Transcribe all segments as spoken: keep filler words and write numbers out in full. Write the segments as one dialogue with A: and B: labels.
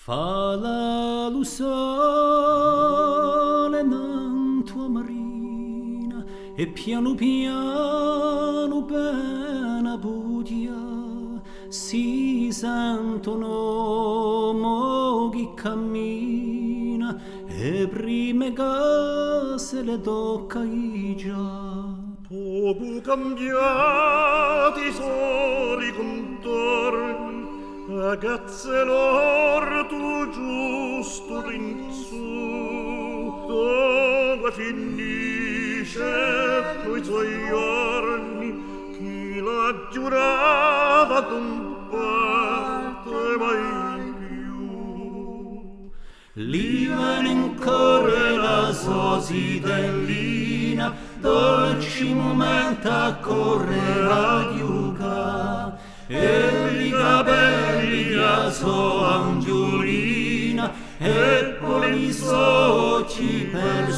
A: Fa la lusole in tua marina e piano piano bene budia si sentono mo chi cammina e prime case le tocca i già.
B: Poco cambiati soli contorni, ragazze lor tu giusto rinsu, dove finisce coi suoi giorni, chi la giurava d'un parte mai più.
A: Lì venne in corre la sosidellina, dolci momenti a correre a diuca, e i capelli a sua angiolina, e poi gli occhi per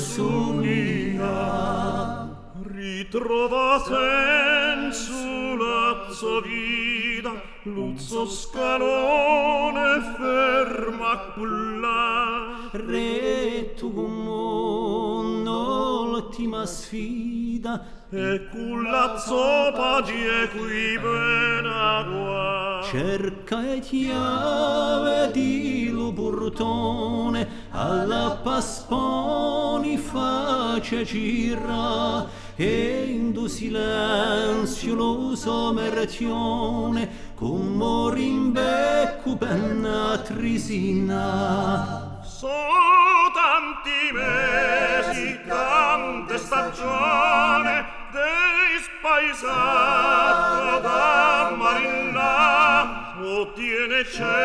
A: sumia.
B: Ritrova senso la sua vita, l'uzzo scalone ferma culla.
A: Re tu come l'ultima sfida,
B: e culla zoppa die qui bene qua.
A: Cerca e chiave di lo portone, alla pasponi face gira, e in tu silenzio lo somertione, come rimbecco penna trisina.
B: So tanti mesi, tante stagione, dei spaesati da marina, ottiene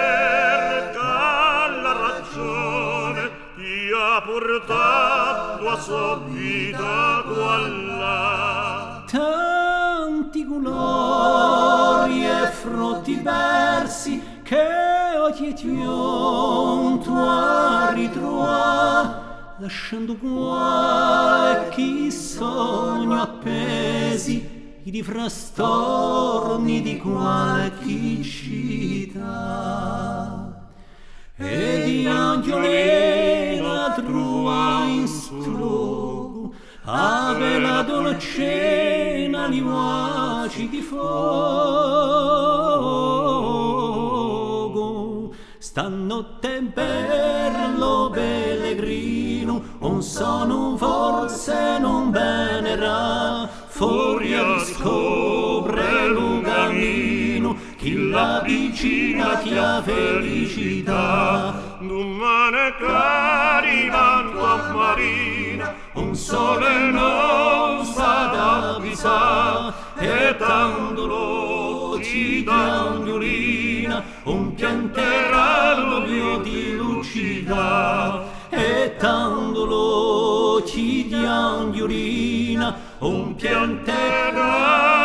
B: cerca la ragione, ti ha portato a sua vita quella.
A: Tanti colori e frutti versi che oggi ti ho a ritrovare, lasciando qua chi sogno appesi, i di frastorni di qualche città. E di angiolina trova in strugo, ave la dolcena li uaci di fuoco. Stanotte per lo pellegrino, un sono forse non venerà, fuori a scopre lo cammino, chi la vicina ti ha felicità.
B: Domani caricando a marina, un sole non sa d'avvisà, e tanto lo ci angiolina, un pianterà l'olio di lucida, e tanto lo ci angiolina, un pianterà